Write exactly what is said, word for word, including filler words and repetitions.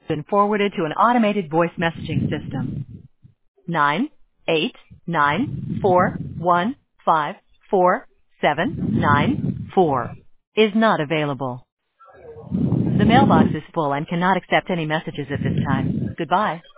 Been forwarded to an automated voice messaging system. Nine eight nine four one five four seven nine four is not available. The mailbox is full and cannot accept any messages at this time. Goodbye.